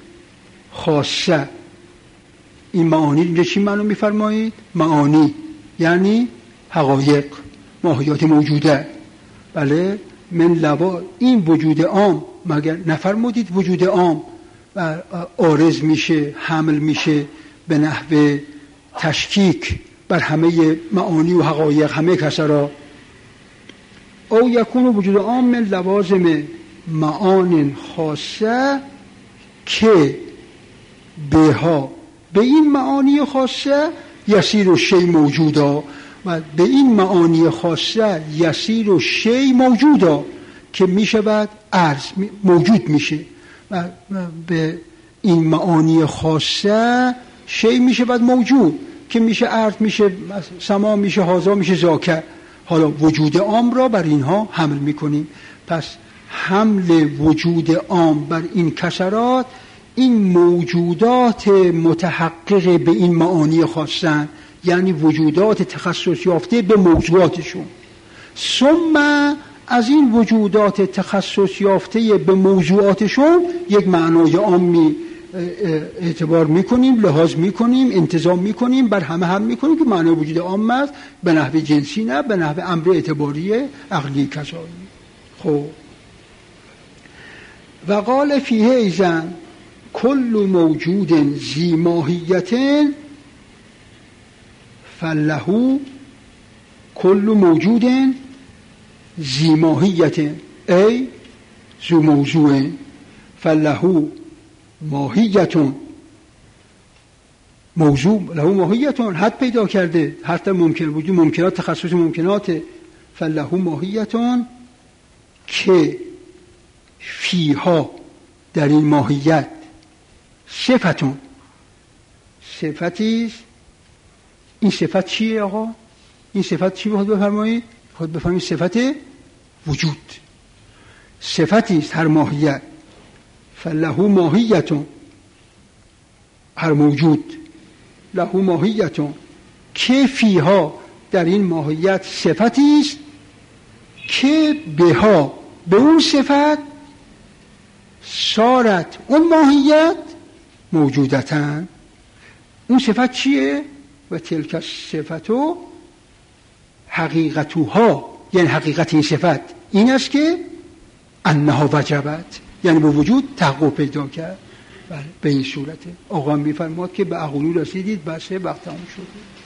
خاصه. این معانی اینجا چی معنی میفرمایید؟ معانی یعنی حقایق، ماهیات موجوده. بله، من لوا این وجود عام، مگر نفرمودید وجود عام و عارض میشه، حمل میشه به نحو تشکیک بر همه معانی و حقایق همه کسرا. او یکون وجود عام من لوازم معان خاصه که بها به این معانی خاصه یسیر و شی موجودا، و به این معانی خاصه یسیر و شی موجودا که میشود عرض موجود میشه، و به این معانی خاصه شی میشود موجود که میشه عرض، میشه سما، میشه هازا، میشه زاکه. حالا وجود عام را بر اینها حمل میکنیم. پس حمل وجود عام بر این کسرات، این موجودات متحقق به این معانی خاصن، یعنی وجودات تخصص یافته به موضوعاتشون. ثم از این وجودات تخصص یافته به موضوعاتشون یک معنای عامی اعتبار میکنیم، لحاظ میکنیم، انتظام میکنیم، بر همه هم میکنیم که معنای وجود عام است، به نحو جنسی نه، به نحو امر اعتباری عقلی کسایی. خب و قال فیه ایزن کل موجود ذی ماهیت فله کل موجود ذی ماهیت ای ذو موضوع فله ماهیتون، موضوع له ماهیتون، حد پیدا کرده، حد ممکن وجود ممکنات تخصص ممکنات، فله ماهیتون که فیها در این ماهیت صفتون، صفتی، این صفت چیه آقا؟ این صفت چی بخواد بفرمایید؟ خود بفرمایید صفت وجود، صفتی است هر ماهیت، فله ماهیتون، هر موجود له ماهیتون که فیها در این ماهیت صفتی است که بها به اون صفت صارت اون ماهیت موجودتن. اون صفت چیه؟ و تلک صفتو حقیقتوها، یعنی حقیقت این صفت این است که انها وجبت، یعنی به وجود تحقق پیدا کرد. بله به این صورته. آقا میفرماد که به اقلو رسیدید، بسه وقت تموم شد.